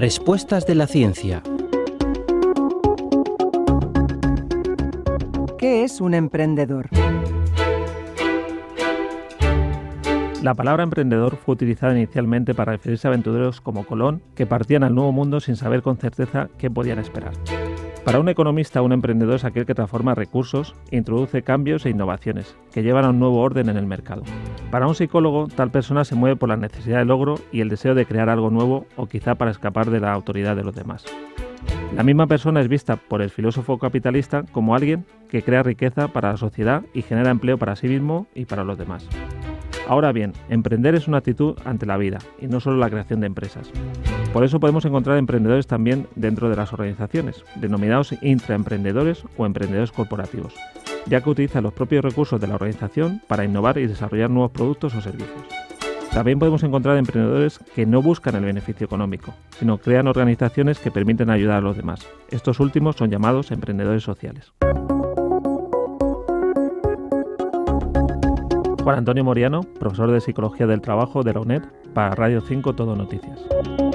Respuestas de la ciencia. ¿Qué es un emprendedor? La palabra emprendedor fue utilizada inicialmente para referirse a aventureros como Colón, que partían al nuevo mundo sin saber con certeza qué podían esperar. Para un economista, un emprendedor es aquel que transforma recursos e introduce cambios e innovaciones, que llevan a un nuevo orden en el mercado. Para un psicólogo, tal persona se mueve por la necesidad de logro y el deseo de crear algo nuevo o quizá para escapar de la autoridad de los demás. La misma persona es vista por el filósofo capitalista como alguien que crea riqueza para la sociedad y genera empleo para sí mismo y para los demás. Ahora bien, emprender es una actitud ante la vida y no solo la creación de empresas. Por eso podemos encontrar emprendedores también dentro de las organizaciones, denominados intraemprendedores o emprendedores corporativos, ya que utilizan los propios recursos de la organización para innovar y desarrollar nuevos productos o servicios. También podemos encontrar emprendedores que no buscan el beneficio económico, sino crean organizaciones que permiten ayudar a los demás. Estos últimos son llamados emprendedores sociales. Juan Antonio Moriano, profesor de Psicología del Trabajo de la UNED, para Radio 5 Todo Noticias.